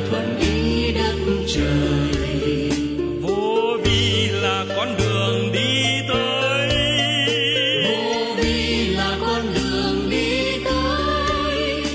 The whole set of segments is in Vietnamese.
thuần ý đất trời. Vô vi là con đường đi tới, Vô vi là con đường đi tới.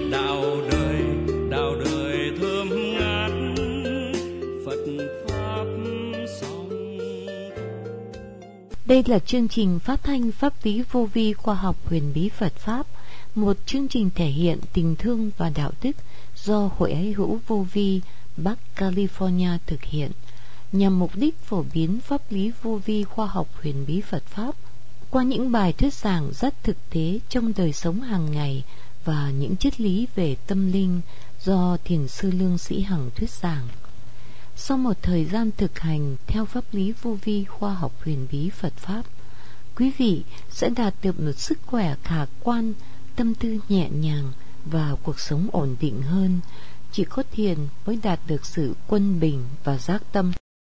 Đạo đời thơm ngát, Phật pháp song thu. Đây là chương trình phát thanh pháp lý vô vi khoa học huyền bí Phật Pháp, một chương trình thể hiện tình thương và đạo đức do Hội Ái Hữu Vô Vi Bắc California thực hiện, nhằm mục đích phổ biến pháp lý vô vi khoa học huyền bí Phật Pháp qua những bài thuyết giảng rất thực tế trong đời sống hàng ngày và những triết lý về tâm linh do Thiền sư Lương Sĩ Hằng thuyết giảng. Sau một thời gian thực hành theo pháp lý vô vi khoa học huyền bí Phật Pháp, quý vị sẽ đạt được một sức khỏe khả quan, tâm tư nhẹ nhàng và cuộc sống ổn định hơn. Chỉ có thiền mới đạt được sự quân bình và giác tâm.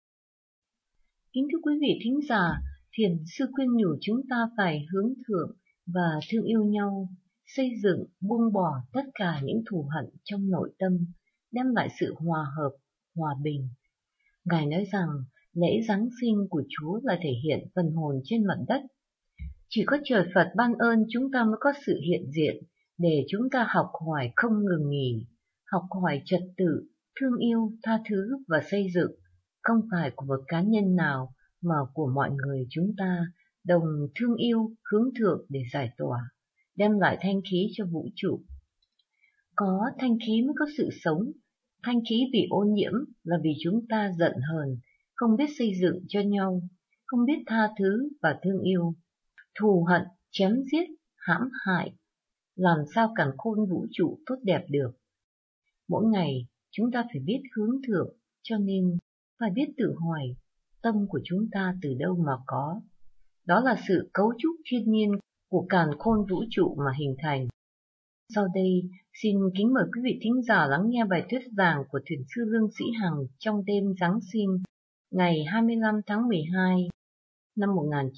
Kính thưa quý vị thính giả, Thiền sư khuyên nhủ chúng ta phải hướng thượng và thương yêu nhau, xây dựng, buông bỏ tất cả những thù hận trong nội tâm, đem lại sự hòa hợp, hòa bình. Ngài nói rằng lễ Giáng sinh của Chúa là thể hiện phần hồn trên mặt đất. Chỉ có trời Phật ban ơn chúng ta mới có sự hiện diện để chúng ta học hỏi không ngừng nghỉ, học hỏi trật tự, thương yêu, tha thứ và xây dựng, không phải của một cá nhân nào mà của mọi người chúng ta, đồng thương yêu, hướng thượng để giải tỏa, đem lại thanh khí cho vũ trụ. Có thanh khí mới có sự sống. Thanh khí bị ô nhiễm là vì chúng ta giận hờn, không biết xây dựng cho nhau, không biết tha thứ và thương yêu. Thù hận, chém giết, hãm hại, làm sao càn khôn vũ trụ tốt đẹp được. Mỗi ngày chúng ta phải biết hướng thượng, cho nên phải biết tự hỏi tâm của chúng ta từ đâu mà có. Đó là sự cấu trúc thiên nhiên của càn khôn vũ trụ mà hình thành. Sau đây, xin kính mời quý vị thính giả lắng nghe bài thuyết giảng của Thiền sư Lương Sĩ Hằng trong đêm Giáng sinh, ngày 25 tháng 12 năm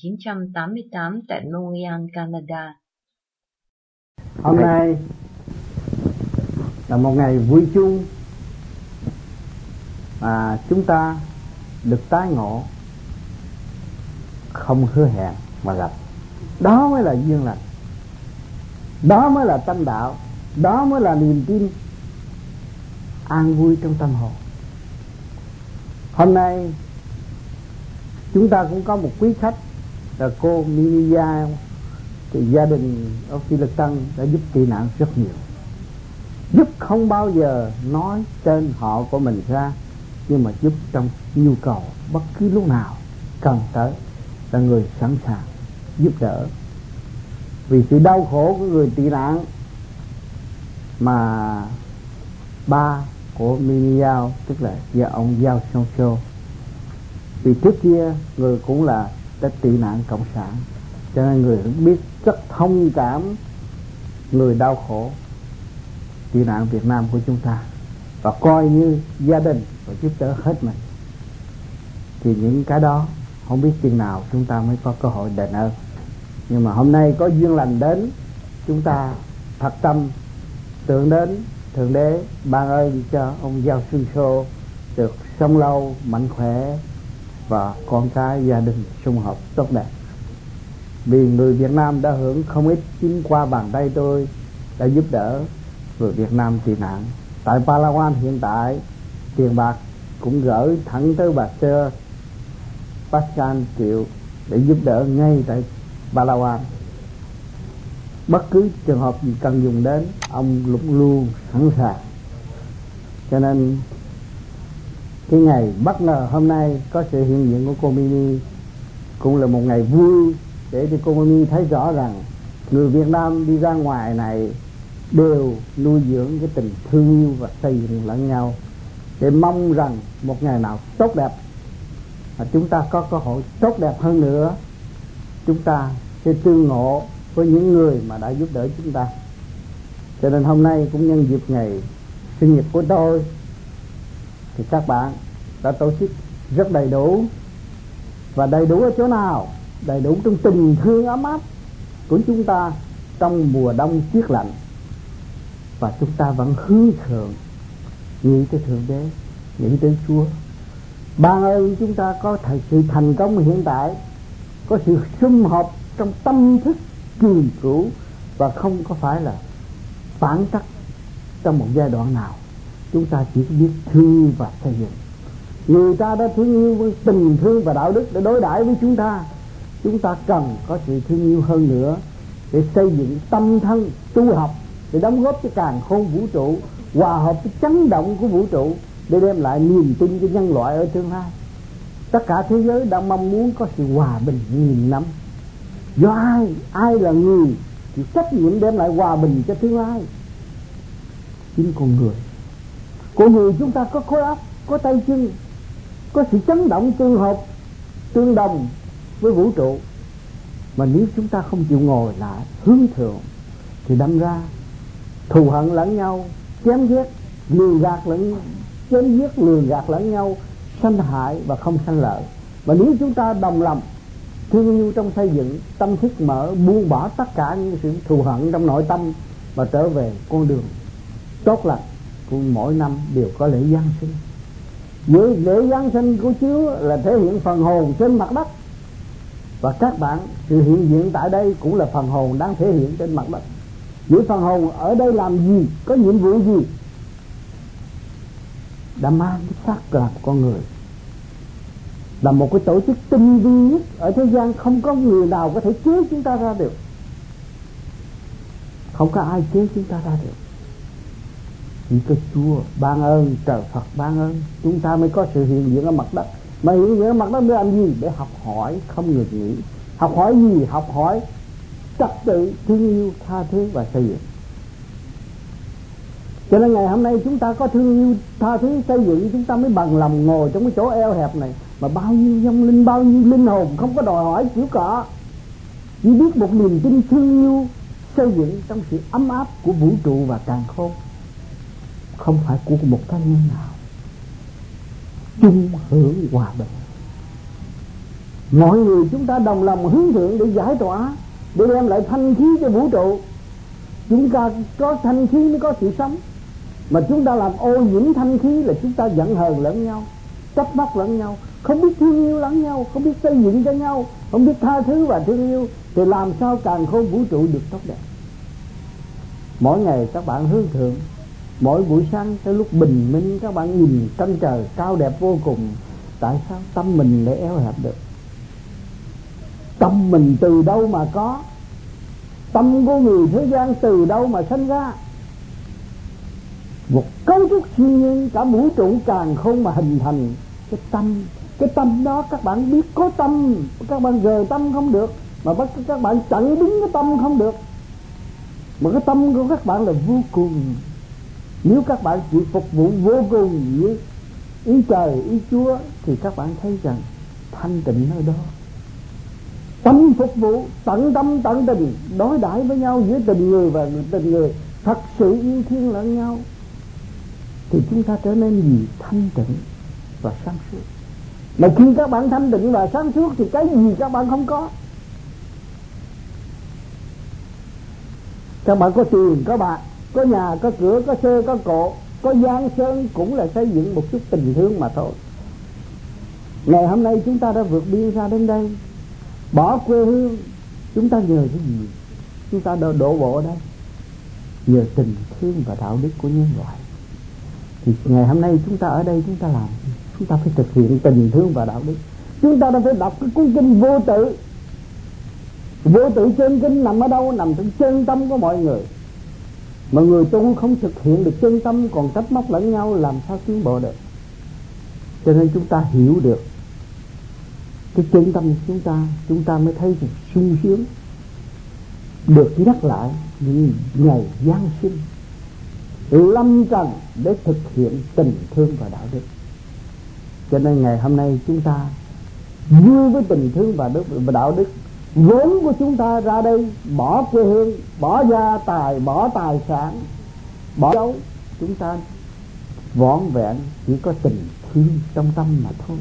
1988 tại Montreal, Canada. Hôm nay là một ngày vui chung mà chúng ta được tái ngộ, không hứa hẹn mà gặp. Đó mới là duyên lành, đó mới là tâm đạo, đó mới là niềm tin an vui trong tâm hồn. Hôm nay chúng ta cũng có một quý khách là cô Mia. Thì gia đình ở Phi Lực Tân đã giúp tị nạn rất nhiều, giúp không bao giờ nói tên họ của mình ra, nhưng mà giúp trong nhu cầu bất cứ lúc nào cần tới là người sẵn sàng giúp đỡ. Vì sự đau khổ của người tị nạn mà ba của Mini Giao, tức là do ông Giao Song Sô, vì trước kia người cũng là tị nạn cộng sản, cho nên người cũng biết rất thông cảm người đau khổ tị nạn Việt Nam của chúng ta, và coi như gia đình và giúp đỡ hết mình. Thì những cái đó không biết chừng nào chúng ta mới có cơ hội đền ơn. Nhưng mà hôm nay có duyên lành đến, chúng ta thật tâm tưởng đến Thượng Đế ban ơn cho ông Giao Xuân Sô được sống lâu, mạnh khỏe và con cái gia đình sum họp tốt đẹp. Vì người Việt Nam đã hưởng không ít, chính qua bàn tay tôi đã giúp đỡ người Việt Nam tị nạn. Tại Palawan hiện tại, tiền bạc cũng gửi thẳng tới bà Sơ Pascal Triệu để giúp đỡ ngay tại Palawan. Bất cứ trường hợp gì cần dùng đến, ông luôn sẵn sàng. Cho nên cái ngày bất ngờ hôm nay có sự hiện diện của cô Mini cũng là một ngày vui, để cho cô Mini thấy rõ rằng người Việt Nam đi ra ngoài này đều nuôi dưỡng cái tình thương yêu và xây dựng lẫn nhau, để mong rằng một ngày nào tốt đẹp mà chúng ta có cơ hội tốt đẹp hơn nữa, chúng ta sẽ tương ngộ với những người mà đã giúp đỡ chúng ta. Cho nên hôm nay cũng nhân dịp ngày sinh nhật của tôi, thì các bạn đã tổ chức rất đầy đủ. Và đầy đủ ở chỗ nào? Đầy đủ trong tình thương ấm áp của chúng ta trong mùa đông tuyết lạnh. Và chúng ta vẫn hướng thượng, nghĩ tới Thượng Đế, nghĩ tới Chúa. Ban ơn chúng ta có sự thành công hiện tại, có sự sum họp trong tâm thức trường cửu, và không có phải là phản trắc trong một giai đoạn nào. Chúng ta chỉ biết thương và xây dựng. Người ta đã thương yêu với tình thương và đạo đức để đối đãi với chúng ta. Chúng ta cần có sự thương yêu hơn nữa để xây dựng tâm thân tu học, để đóng góp cho càn khôn vũ trụ, hòa hợp với chấn động của vũ trụ, để đem lại niềm tin cho nhân loại ở tương lai. Tất cả thế giới đang mong muốn có sự hòa bình nghìn năm. Do ai là người chịu trách nhiệm đem lại hòa bình cho tương lai? Chính con người. Con người chúng ta có khối óc, có tay chân, có sự chấn động tương hợp, tương đồng với vũ trụ. Mà nếu chúng ta không chịu ngồi lại hướng thượng thì đâm ra thù hận lẫn nhau, chém giết lường gạt lẫn nhau, sanh hại và không sanh lợi. Mà nếu chúng ta đồng lòng thương yêu trong xây dựng, tâm thức mở, buông bỏ tất cả những sự thù hận trong nội tâm và trở về con đường tốt lành của mỗi năm đều có lễ Giáng sinh. Với lễ Giáng sinh của Chúa là thể hiện phần hồn trên mặt đất, và các bạn sự hiện diện tại đây cũng là phần hồn đang thể hiện trên mặt đất. Những phần hồn ở đây làm gì, có nhiệm vụ gì? Đã mang cái xác làm con người, là một cái tổ chức tinh vi nhất ở thế gian. Không có người nào có thể chế chúng ta ra được, không có ai chế chúng ta ra được. Chỉ có Chúa ban ơn, trời Phật ban ơn, chúng ta mới có sự hiện diện ở mặt đất. Mà hiện diện ở mặt đất để làm gì? Để học hỏi không ngừng nghỉ. Học hỏi gì? Học hỏi trật tự, thương yêu, tha thứ và xây dựng. Cho nên ngày hôm nay chúng ta có thương yêu, tha thứ, xây dựng, chúng ta mới bằng lòng ngồi trong cái chỗ eo hẹp này. Mà bao nhiêu vong linh, bao nhiêu linh hồn không có đòi hỏi kiểu cọ, chỉ biết một niềm tin thương yêu xây dựng trong sự ấm áp của vũ trụ và càn khôn, không phải của một cá nhân nào. Chung hưởng hòa bình. Mọi người chúng ta đồng lòng hướng thượng để giải tỏa, để đem lại thanh khí cho vũ trụ. Chúng ta có thanh khí mới có sự sống. Mà chúng ta làm ô nhiễm thanh khí là chúng ta giận hờn lẫn nhau, trách móc lẫn nhau, không biết thương yêu lẫn nhau, không biết xây dựng cho nhau, không biết tha thứ và thương yêu, thì làm sao càn khôn vũ trụ được tốt đẹp. Mỗi ngày các bạn hướng thượng, mỗi buổi sáng tới lúc bình minh các bạn nhìn trăng trời cao đẹp vô cùng. Tại sao tâm mình lại eo hẹp được? Tâm mình từ đâu mà có? Tâm của người thế gian từ đâu mà sinh ra? Một cấu trúc siêu nhiên cả vũ trụ càn khôn mà hình thành cái tâm. Cái tâm đó các bạn biết có tâm, các bạn rời tâm không được, mà bắt các bạn chặn đứng cái tâm không được. Mà cái tâm của các bạn là vô cùng. Nếu các bạn chịu phục vụ vô cùng với ý trời, ý Chúa, thì các bạn thấy rằng thanh tịnh nơi đó. Tâm phục vụ, tận tâm tận tình, đối đãi với nhau giữa tình người và tình người, thật sự yêu thương lẫn nhau, thì chúng ta trở nên gì? Thanh tịnh và sáng suốt. Mà khi các bạn thanh tịnh và sáng suốt thì cái gì các bạn không có? Các bạn có tiền, có bạc, có nhà, có cửa, có xe, có cộ, có giang sơn, cũng là xây dựng một chút tình thương mà thôi. Ngày hôm nay chúng ta đã vượt biên ra đến đây, bỏ quê hương, chúng ta nhờ cái gì? Chúng ta đã đổ bộ ở đây nhờ tình thương và đạo đức của nhân loại. Thì ngày hôm nay chúng ta ở đây, chúng ta làm, chúng ta phải thực hiện tình thương và đạo đức. Chúng ta đã phải đọc cái cuốn kinh Vô Tự. Vô tự chân kinh nằm ở đâu? Nằm trong chân tâm của mọi người. Mà người tu không thực hiện được chân tâm, còn trách móc lẫn nhau, làm sao tiến bộ được? Cho nên chúng ta hiểu được cái chân tâm của chúng ta mới thấy được sung sướng, được nhắc lại những ngày Giáng sinh lâm trần để thực hiện tình thương và đạo đức. Cho nên ngày hôm nay chúng ta vui với tình thương và đạo đức. Vốn của chúng ta ra đây bỏ quê hương, bỏ gia tài, bỏ tài sản, bỏ dấu, chúng ta vỏn vẹn chỉ có tình thương trong tâm mà thôi.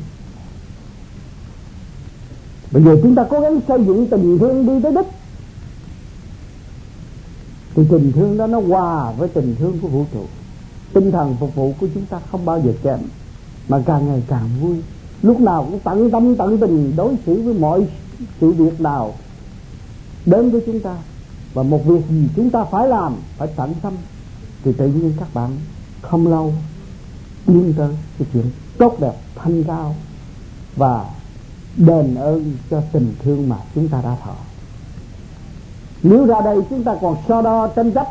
Bây giờ chúng ta cố gắng xây dựng tình thương đi tới đích, thì tình thương đó nó hòa với tình thương của vũ trụ. tinh thần phục vụ của chúng ta không bao giờ kém, mà càng ngày càng vui. Lúc nào cũng tận tâm tận tình đối xử với mọi sự việc nào đến với chúng ta. Và một việc gì chúng ta phải làm, phải tận tâm, thì tự nhiên các bạn không lâu liên tới cái chuyện tốt đẹp thanh cao và đền ơn cho tình thương mà chúng ta đã thọ. Nếu ra đây chúng ta còn so đo tranh chấp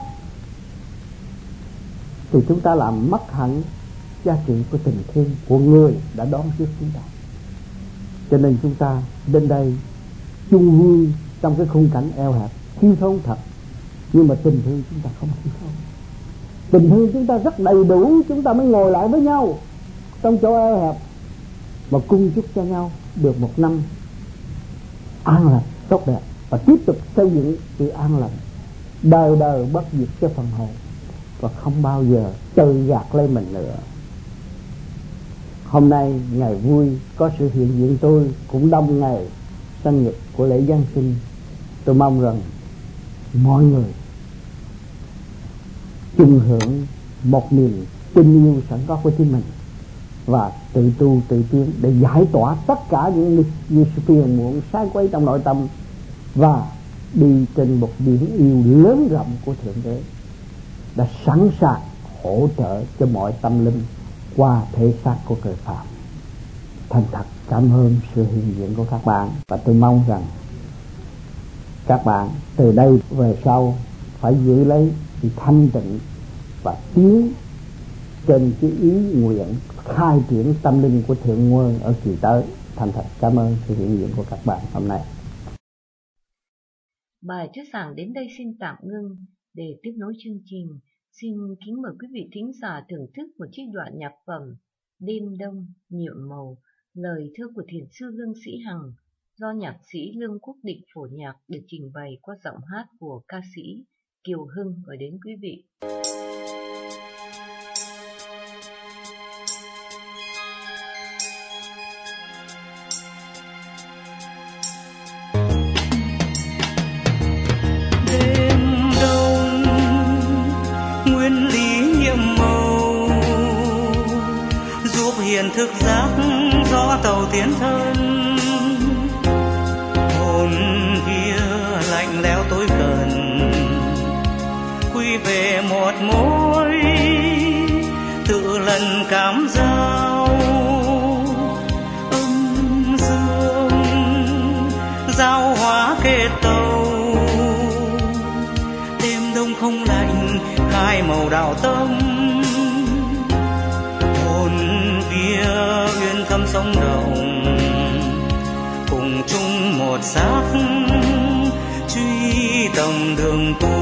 thì chúng ta làm mất hẳn giá trị của tình thương của người đã đón trước chúng ta. Cho nên chúng ta đến đây chung vui trong cái khung cảnh eo hẹp, thiếu thốn thật, nhưng mà tình thương chúng ta không thiếu thốn. Tình thương chúng ta rất đầy đủ, chúng ta mới ngồi lại với nhau trong chỗ eo hẹp và cung chúc cho nhau được một năm an lành tốt đẹp, và tiếp tục xây dựng sự an lành đời đời bất diệt cho phần hồn, và không bao giờ tự gạt lấy mình nữa. Hôm nay ngày vui có sự hiện diện tôi cũng đông ngày sinh nhật của lễ Giáng sinh. Tôi mong rằng mọi người chung hưởng một niềm tình yêu sẵn có của chính mình và tự tu tự tiến để giải tỏa tất cả những sự phiền muộn sai quấy trong nội tâm, và đi trên một biển yêu lớn rộng của Thượng Đế đã sẵn sàng hỗ trợ cho mọi tâm linh qua thể xác của cõi phàm. Thành thật cảm ơn sự hiện diện của các bạn, và tôi mong rằng các bạn từ đây về sau phải giữ lấy sự thanh tịnh và tiến trên cái ý nguyện khai triển tâm linh của Thượng Nguồn ở kỳ tới. Thành thật cảm ơn sự hiện diện của các bạn hôm nay. Bài thuyết giảng đến đây xin tạm ngưng. Để tiếp nối chương trình, xin kính mời quý vị thính giả thưởng thức một trích đoạn nhạc phẩm Đêm Đông Nhiệm Màu, lời thơ của thiền sư Lương Sĩ Hằng, do nhạc sĩ Lương Quốc Định phổ nhạc, được trình bày qua giọng hát của ca sĩ Kiều Hưng gửi đến quý vị. Thức giác gió tàu tiến thân, hồn kia lạnh lẽo tối cần, quy về một mối tự lần cảm giao. Âm dương giao hóa kết tâu, đêm đông không lạnh khai màu đạo tâm. Uyên thâm sống động, cùng chung một xác truy tầm đường tu.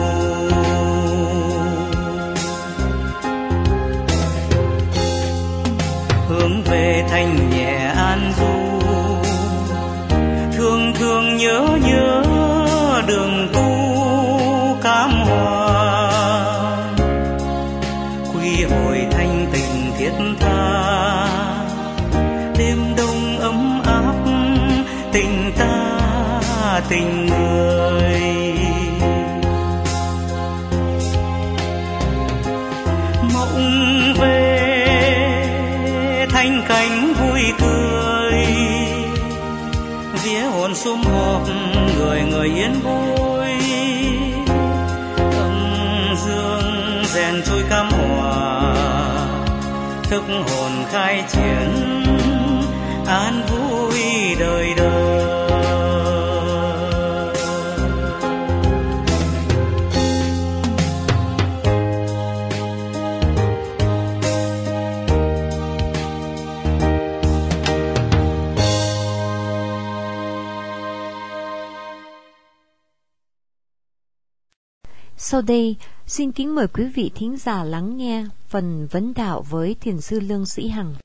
Hướng về thanh nhẹ an du, thương thương nhớ nhớ đường tu cám hoa. Quy hồi thanh tịnh thiết tha, đêm đông ấm áp tình ta tình người. Mộng về thanh cánh vui cười, vía hồn sum họp người người yên vui. Âm dương rèn trôi cam hòa, thức hồn khai triển an vui đời đời. Sau đây, xin kính mời quý vị thính giả lắng nghe phần vấn đạo với thiền sư Lương Sĩ Hằng.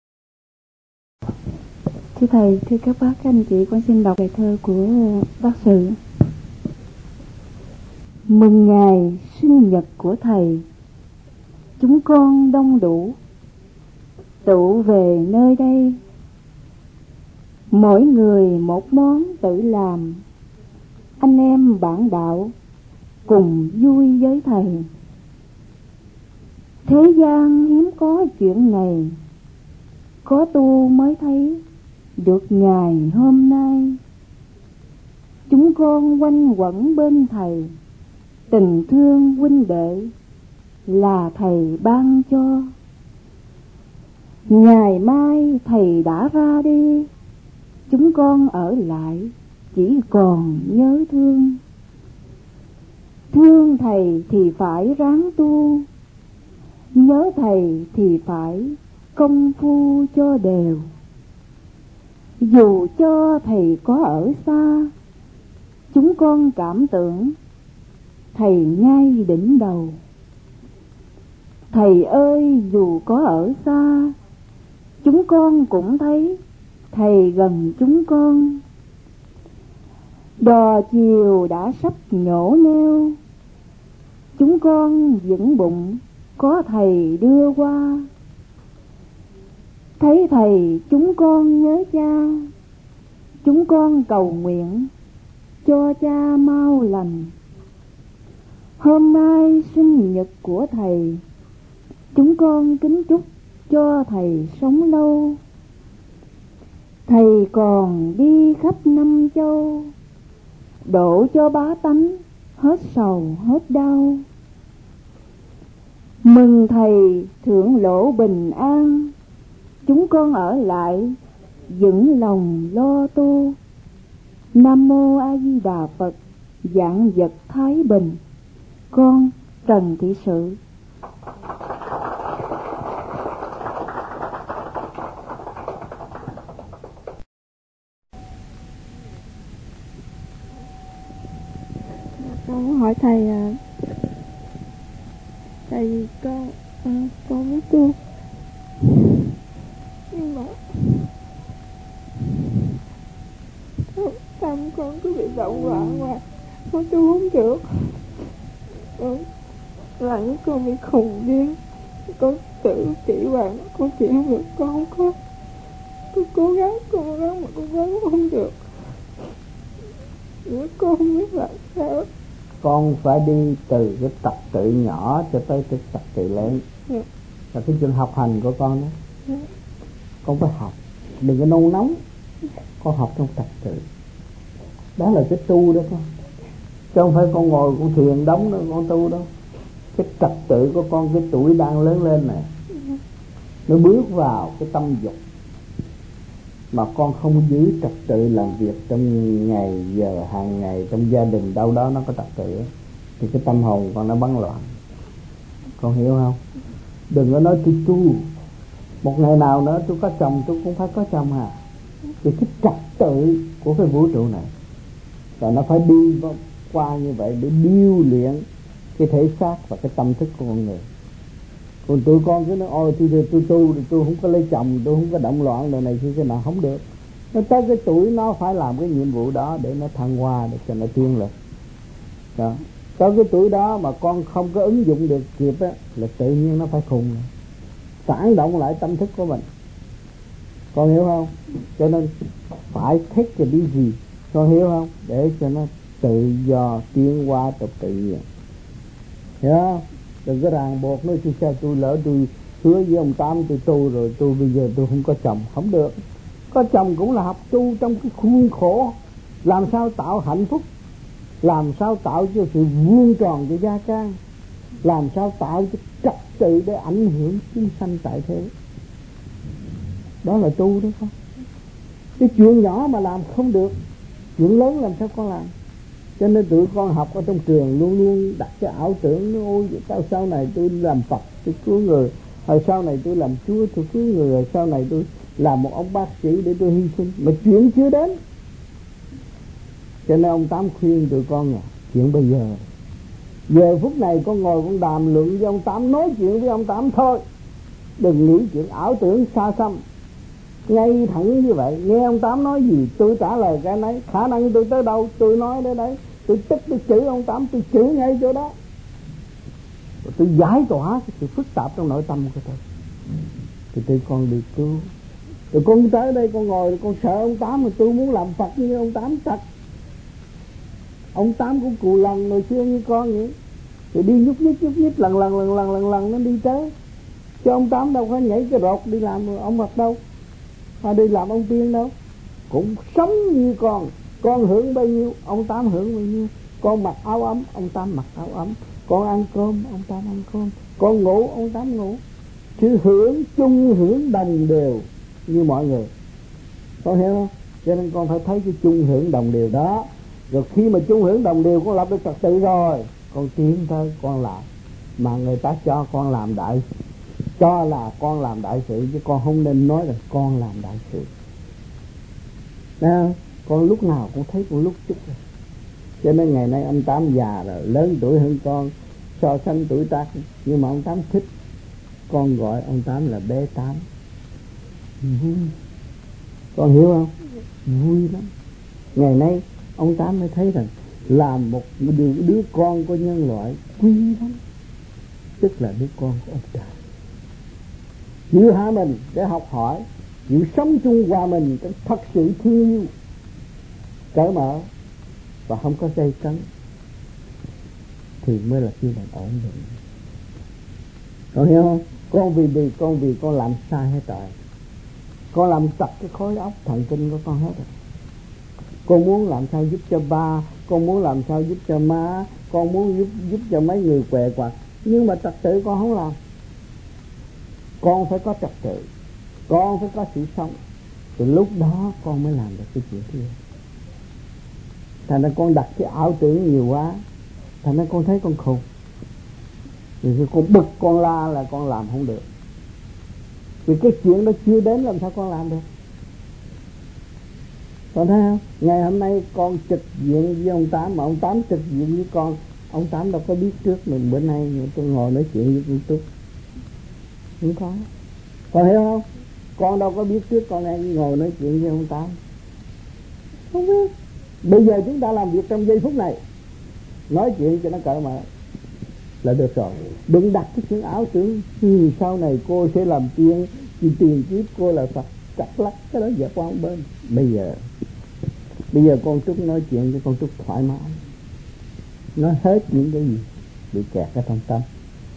Thưa Thầy, thưa các bác, các anh chị, con xin đọc bài thơ của bác Sự. Mừng ngày sinh nhật của Thầy, chúng con đông đủ, tụ về nơi đây. Mỗi người một món tự làm, anh em bạn đạo cùng vui với Thầy. Thế gian hiếm có chuyện này, có tu mới thấy được ngày hôm nay. Chúng con quanh quẩn bên thầy, tình thương huynh đệ là thầy ban cho. Ngày mai thầy đã ra đi, chúng con ở lại chỉ còn nhớ thương. Thương thầy thì phải ráng tu, nhớ thầy thì phải công phu cho đều. Dù cho thầy có ở xa, chúng con cảm tưởng thầy ngay đỉnh đầu. Thầy ơi, dù có ở xa, chúng con cũng thấy thầy gần chúng con. Đò chiều đã sắp nhổ neo, chúng con vững bụng có thầy đưa qua. Thấy thầy chúng con nhớ cha, chúng con cầu nguyện cho cha mau lành. Hôm nay sinh nhật của thầy, chúng con kính chúc cho thầy sống lâu. Thầy còn đi khắp năm châu, độ cho bá tánh hết sầu hết đau. Mừng thầy thượng lộ bình an, chúng con ở lại vững lòng lo tu. Nam mô A Di Đà Phật. Vạn vật thái bình. Con Trần Thị Sự. Con muốn hỏi thầy, tại vì con muốn tu, nhưng mà tâm con cứ bị động loạn hoài, con tu không được. Lại con bị khùng điên, con tự kỷ bạn, con chịu không được, con không có. Tôi cố gắng mà con vẫn không được. Con không biết làm sao. Con phải đi từ cái trật tự nhỏ cho tới cái trật tự lớn. Là cái chuyện học hành của con đó. Con phải học, đừng có nôn nóng. Con học trong trật tự. Đó là cái tu đó con. Chứ không phải con ngồi con thiền đóng đó con tu đâu. Cái trật tự của con, cái tuổi đang lớn lên này, nó bước vào cái tâm dục mà con không giữ trật tự làm việc trong ngày giờ hàng ngày, trong gia đình đâu đó nó có trật tự thì cái tâm hồn con nó bấn loạn. Con hiểu không? Đừng có nói tôi tu, một ngày nào nữa tôi có chồng tôi cũng phải có chồng à. Thì cái trật tự của cái vũ trụ này và nó phải đi qua như vậy để điêu luyện cái thể xác và cái tâm thức của con người. Còn tụi con cứ nói ôi tôi tu thì tôi không có lấy chồng, tôi không có động loạn đồ này cái nào không được. Nó tới cái tuổi nó phải làm cái nhiệm vụ đó để nó thăng hoa, để cho nó tiến lên. Đó. Tới cái tuổi đó mà con không có ứng dụng được kịp á, là tự nhiên nó phải khùng, phản động lại tâm thức của mình. Con hiểu không? Cho nên phải thích cái đi gì, con hiểu không? Để cho nó tự do tiến hóa trong tự nhiên. Hiểu không? Đừng có ràng buộc nói tôi lỡ tôi hứa với ông Tám tôi tu rồi tôi bây giờ tôi không có chồng. Không được. Có chồng cũng là học tu trong cái khuôn khổ. Làm sao tạo hạnh phúc, làm sao tạo cho sự vuông tròn cho gia can, làm sao tạo cho trật tự để ảnh hưởng chúng sanh tại thế. Đó là tu đó con. Cái chuyện nhỏ mà làm không được, chuyện lớn làm sao con làm. Cho nên tụi con học ở trong trường luôn luôn đặt cái ảo tưởng nó ôi sau này tôi làm Phật tôi cứu người, rồi sau này tôi làm Chúa tôi cứu người, rồi sau này tôi làm một ông bác sĩ để tôi hy sinh. Mà chuyện chưa đến. Cho nên ông Tám khuyên tụi con là chuyện bây giờ, giờ phút này con ngồi con đàm luận với ông Tám, nói chuyện với ông Tám thôi, đừng nghĩ chuyện ảo tưởng xa xăm. Ngay thẳng như vậy, nghe ông Tám nói gì tôi trả lời cái nấy. Khả năng tôi tới đâu tôi nói đến đấy. Tôi tức tôi chửi ông Tám, tôi chửi ngay chỗ đó. Rồi tôi giải tỏa cái sự phức tạp trong nội tâm của tôi. Thì tôi con đi cứu. Rồi con tới đây con ngồi con sợ ông Tám, mà tôi muốn làm Phật như ông Tám thật. Ông Tám cũng cù lần hồi xưa như con vậy. Rồi đi nhúc nhích lần nó đi tới. Chứ ông Tám đâu có nhảy cái rột đi làm ông Phật đâu, hay đi làm ông Tiên đâu. Cũng sống như con hưởng bao nhiêu ông Tám hưởng bao nhiêu. Con mặc áo ấm ông Tám mặc áo ấm, con ăn cơm ông Tám ăn cơm, con ngủ ông Tám ngủ. Sự hưởng chung hưởng đồng đều như mọi người, con hiểu không? Cho nên con phải thấy cái chung hưởng đồng đều đó. Rồi khi mà chung hưởng đồng đều con lập được trật tự rồi, con tiến tới con làm. Mà người ta cho con làm đại, cho là con làm đại sự, chứ con không nên nói là con làm đại sự. Nào, con lúc nào cũng thấy con lúc chút rồi. Cho nên ngày nay ông Tám già rồi, lớn tuổi hơn con, so sánh tuổi tác, nhưng mà ông Tám thích con gọi ông Tám là bé Tám. Vui, con hiểu không? Vui lắm. Ngày nay ông Tám mới thấy rằng làm một đứa con của nhân loại quý lắm, tức là đứa con của ông trời. Chịu hạ mình để học hỏi, chịu sống chung hòa mình, thật sự thương yêu, cởi mở và không có dây cấn, thì mới là khi bạn ổn định. Con hiểu không? Con vì con làm sai hết rồi, con làm chặt cái khối óc thần kinh của con hết rồi. Con muốn làm sao giúp cho ba, con muốn làm sao giúp cho má, con muốn giúp cho mấy người què quặt, nhưng mà trật tự con không làm. Con phải có trật tự, con phải có sự sống, từ lúc đó con mới làm được cái chuyện kia. Thành ra con đặt cái ảo tưởng nhiều quá, thành ra con thấy con khùng. Vì khi con bực con la là con làm không được, vì cái chuyện đó chưa đến làm sao con làm được. Con thấy không? Ngày hôm nay con trực diện với ông Tám, mà ông Tám trực diện với con, ông Tám đâu có biết trước mình bữa nay tôi ngồi nói chuyện với con Túc. Không có. Con hiểu không? Con đâu có biết trước con đang ngồi nói chuyện với ông Tám. Không biết. Bây giờ chúng ta làm việc trong giây phút này, nói chuyện cho nó cởi mở là được rồi. Đừng đặt cái chuyện ảo tưởng sau này cô sẽ làm tiền kiếp cô là Phật, chặt lắc cái đó giờ qua một bên. Bây giờ con Trúc nói chuyện cho con Trúc thoải mái, nói hết những cái gì bị kẹt ở trong tâm.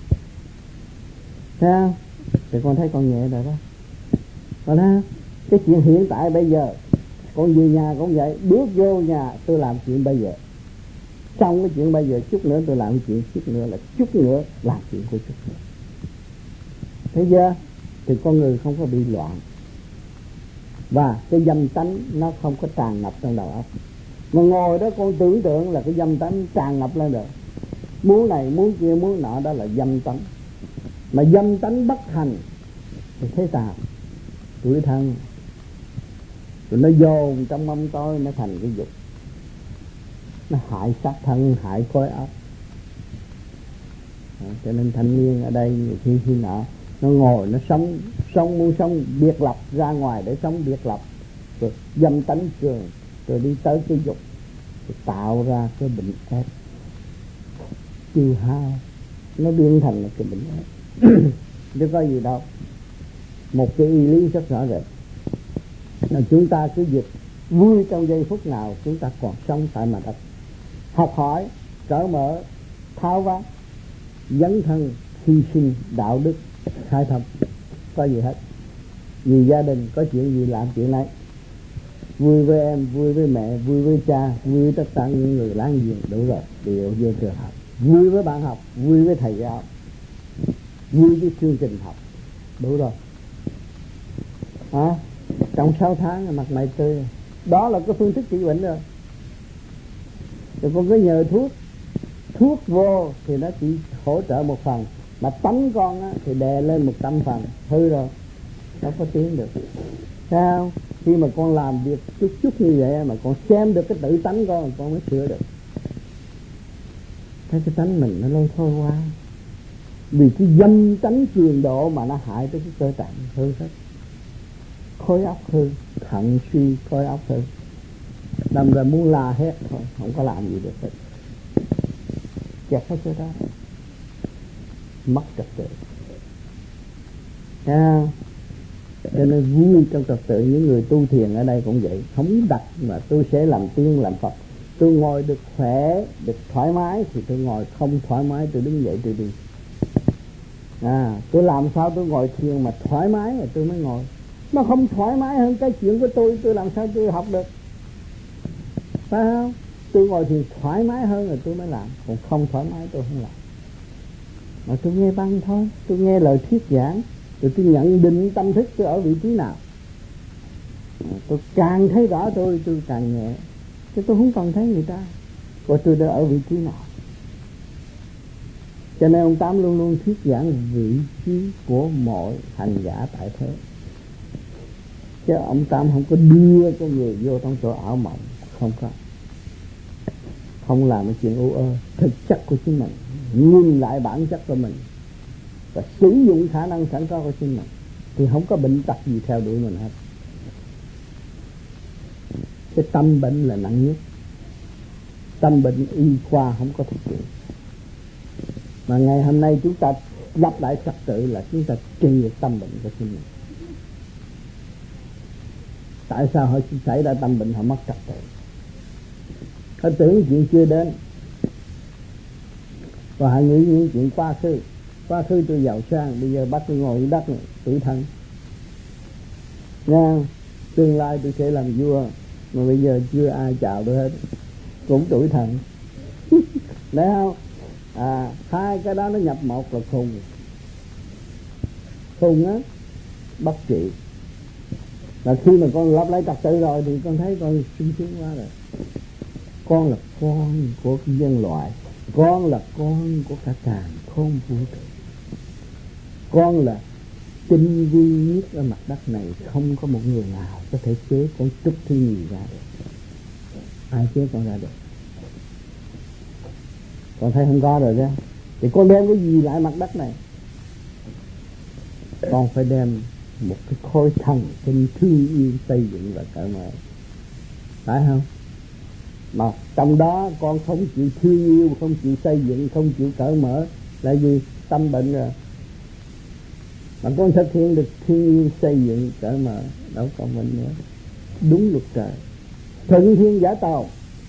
Thấy không? Thì con thấy con nhẹ rồi đó. Còn đó, cái chuyện hiện tại bây giờ, con về nhà cũng vậy, bước vô nhà tôi làm chuyện bây giờ, xong cái chuyện bây giờ chút nữa tôi làm chuyện, chút nữa làm chuyện của chút nữa. Thấy chưa? Thì con người không có bị loạn, và cái dâm tánh nó không có tràn ngập trong đầu óc. Mà ngồi đó con tưởng tượng là cái dâm tánh tràn ngập lên rồi, muốn này muốn kia muốn nọ, đó là dâm tánh. Mà dâm tánh bất hành thì thế nào? Tuổi thân, rồi nó dồn trong mông tôi, nó thành cái dục, nó hại xác thân, hại khối óc. Cho nên thanh niên ở đây khi nọ nó ngồi nó sống muốn sống biệt lập, ra ngoài để sống biệt lập, rồi dâm tánh cường, rồi đi tới cái dục, rồi tạo ra cái bệnh ép chiều hao, nó biến thành là cái bệnh ép. Chứ có gì đâu. Một cái y lý rất rõ rệt là chúng ta cứ việc vui trong giây phút nào chúng ta còn sống tại mặt đất, học hỏi, cởi mở, tháo vát, dấn thân, hy sinh, đạo đức, khai thông, có gì hết. Vì gia đình có chuyện gì làm chuyện này, vui với em, vui với mẹ, vui với cha, vui với tất cả những người láng giềng, đủ rồi, đều vô trường học. Vui với bạn học, vui với thầy giáo, vui với chương trình học, đủ rồi. Trong 6 tháng mặt mày tươi, đó là cái phương thức trị bệnh rồi. Rồi con cứ nhờ thuốc vô thì nó chỉ hỗ trợ một phần, mà tánh con á, thì đè lên 100 phần, hư rồi, đâu có tiến được. Sao? Khi mà con làm việc chút như vậy mà con xem được cái tự tánh con mới sửa được. Thấy cái tánh mình nó lôi thôi qua, vì cái dâm tánh cường độ mà nó hại tới cái cơ tạng hư hết. Khối óc hư, thận suy, khối óc hư, đâm ra muốn la hét thôi, không có làm gì được hết, chặt hết cái đó, mất trật tự. Cho nên vui trong trật tự. Những người tu thiền ở đây cũng vậy, không đặt mà tôi sẽ làm tiên làm Phật, Tôi ngồi được khỏe, được thoải mái thì tôi ngồi, không thoải mái tôi đứng dậy tôi đi. Tôi làm sao tôi ngồi thiền mà thoải mái rồi tôi mới ngồi. Nó không thoải mái hơn cái chuyện của tôi làm sao tôi học được, phải không? Tôi ngồi thiền thoải mái hơn rồi tôi mới làm, còn không thoải mái tôi không làm. Mà tôi nghe băng thôi, tôi nghe lời thuyết giảng, rồi tôi nhận định tâm thức tôi ở vị trí nào. Tôi càng thấy rõ tôi càng nhẹ, chứ tôi không cần thấy người ta coi tôi đã ở vị trí nào. Cho nên ông Tám luôn luôn thuyết giảng vị trí của mọi hành giả tại thế, chứ ông Tám không có đưa con người vô trong chỗ ảo mộng, không có, không làm cái chuyện u ơ. Thực chất của chính mình, nhìn lại bản chất của mình và sử dụng khả năng sẵn có của chính mình thì không có bệnh tật gì theo đuổi mình hết. Cái tâm bệnh là nặng nhất. Tâm bệnh y khoa không có thực hiện. Mà ngày hôm nay chúng ta lập lại trật tự là chúng ta trị được tâm bệnh của chính mình. Tại sao họ xảy ra tâm bệnh, họ mất trật tự? Họ tưởng chuyện chưa đến, và họ nghĩ những chuyện quá khứ. Quá khứ tôi giàu sang, bây giờ bắt tôi ngồi dưới đất này, tủi thân. Nha, tương lai tôi sẽ làm vua, mà bây giờ chưa ai chào tôi hết, cũng tủi thân. Đấy không? Hai cái đó nó nhập một là khùng. Khùng á, bất trị. Và khi mà con lập lại trật tự rồi thì con thấy con sung sướng quá rồi. Con là con của nhân loại, con là con của cả càn khôn vũ trụ, con là tinh vi nhất ở mặt đất này. Không có một người nào có thể chế con chút thi gì ra được. Ai chế con ra được? Con thấy không có rồi đó. Thì con đem cái gì lại mặt đất này? Con phải đem một cái khối thần kinh thương yêu, xây dựng và cởi mở, phải không? Mà trong đó con không chịu thương yêu, không chịu xây dựng, không chịu cởi mở là gì? Tâm bệnh rồi. Mà con thực hiện được thương yêu, xây dựng, cởi mở, đâu còn bệnh nữa. Đúng luật trời, thuận thiên giả tồn.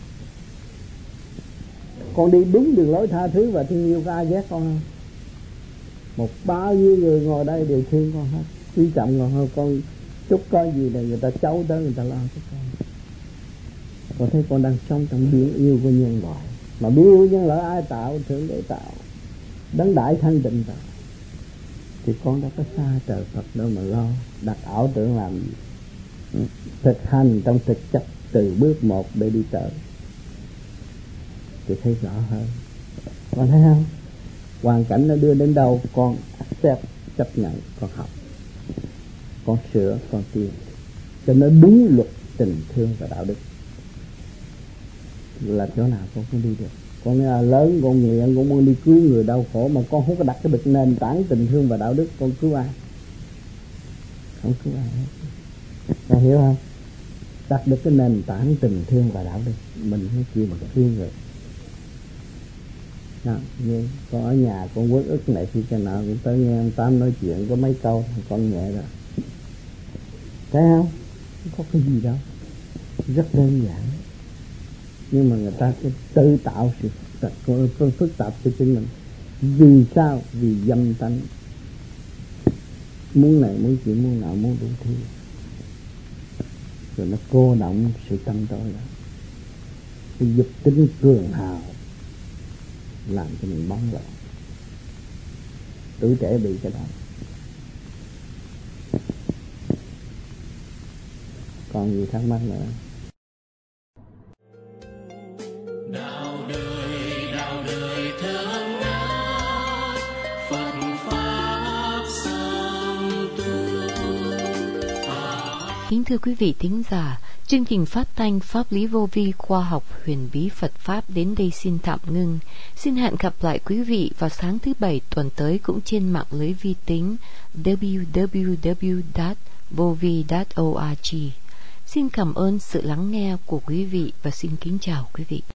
Con đi đúng đường lối tha thứ và thương yêu, có ai ghét con không? Một bao nhiêu người ngồi đây đều thương con hết, quý trọng con hơn. Con chút có gì là người ta chấu tới, người ta lo cho con. Con thấy con đang sống trong biển yêu của nhân loại. Mà biển yêu nhân loại ai tạo? Thượng Đế tạo, Đấng Đại Thanh Tịnh tạo. Thì con đã có xa trời Phật đâu mà lo đặt ảo tưởng làm gì. Thực hành trong thực chất từ bước một để đi tới thì thấy rõ hơn. Con thấy không? Hoàn cảnh nó đưa đến đâu con accept, chấp nhận, con học, con sửa, con tiến cho nó đúng luật tình thương và đạo đức. Là chỗ nào con không đi được. Con lớn con nguyện con muốn đi cứu người đau khổ, mà con không có đặt cái nền tảng tình thương và đạo đức, con cứu ai? Không cứu ai hết. Con hiểu không? Đặt được cái nền tảng tình thương và đạo đức, mình mới chịu mà thương người. Như con ở nhà con uất ức này khi cho nào cũng tới nghe ông Tám nói chuyện có mấy câu con nhẹ rồi, thấy không? Không có cái gì đâu, rất đơn giản. Nhưng mà người ta cứ tự tạo sự phức tạp cho chính mình. Vì sao? Vì dâm tánh, muốn này muốn chuyện, muốn nào muốn đủ thứ, rồi nó cô động sự tâm tối đó. Cái dục tính cường hào làm cho mình bóng loạn. Tuổi trẻ bị cái đó. Còn gì thắc mắc nữa? Đạo đời thơm ngát, Phật pháp song tu. Kính thưa quý vị thính giả, chương trình phát thanh Pháp lý vô vi khoa học huyền bí Phật Pháp đến đây xin tạm ngưng. Xin hẹn gặp lại quý vị vào sáng thứ Bảy tuần tới cũng trên mạng lưới vi tính www.vovi.org. Xin cảm ơn sự lắng nghe của quý vị và xin kính chào quý vị.